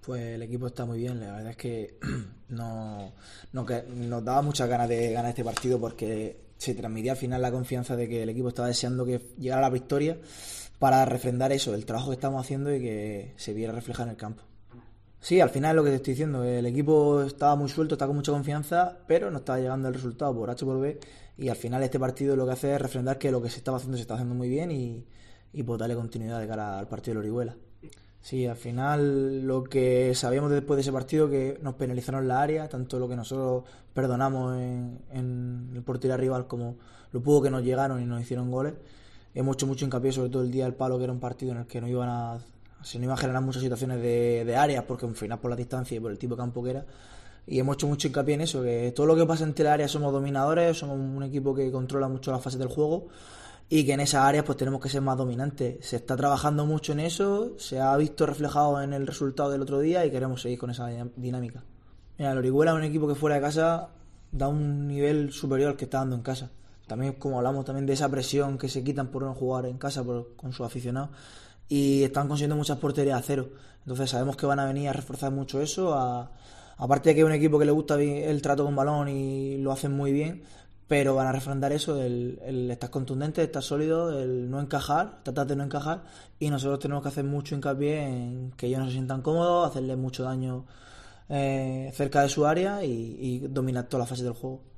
Pues el equipo está muy bien, la verdad es que nos daba muchas ganas de ganar este partido porque se transmitía al final la confianza de que el equipo estaba deseando que llegara la victoria para refrendar eso, el trabajo que estamos haciendo y que se viera reflejado en el campo. Sí, al final es lo que te estoy diciendo, el equipo estaba muy suelto, está con mucha confianza, pero no estaba llegando el resultado por H por B y al final este partido lo que hace es refrendar que lo que se está haciendo muy bien y pues darle continuidad de cara al partido de Orihuela. Sí, al final lo que sabíamos después de ese partido que nos penalizaron la área, tanto lo que nosotros perdonamos en el portería rival como lo poco que nos llegaron y nos hicieron goles. Hemos hecho mucho hincapié, sobre todo el día del palo, que era un partido en el que se nos iban a generar muchas situaciones de áreas, porque al final por la distancia y por el tipo de campo que era. Y hemos hecho mucho hincapié en eso, que todo lo que pasa entre el área somos dominadores, somos un equipo que controla mucho las fases del juego y que en esas áreas pues tenemos que ser más dominantes. Se está trabajando mucho en eso, se ha visto reflejado en el resultado del otro día y queremos seguir con esa dinámica. Mira, el Orihuela es un equipo que fuera de casa da un nivel superior al que está dando en casa. También como hablamos también de esa presión que se quitan por no jugar en casa con sus aficionados y están consiguiendo muchas porterías a cero. Entonces sabemos que van a venir a reforzar mucho eso, aparte de que es un equipo que le gusta el trato con balón y lo hacen muy bien, pero van a refrendar eso, el estar contundente, estar sólido, el no encajar, tratar de no encajar, y nosotros tenemos que hacer mucho hincapié en que ellos no se sientan cómodos, hacerles mucho daño cerca de su área y dominar toda la fase del juego.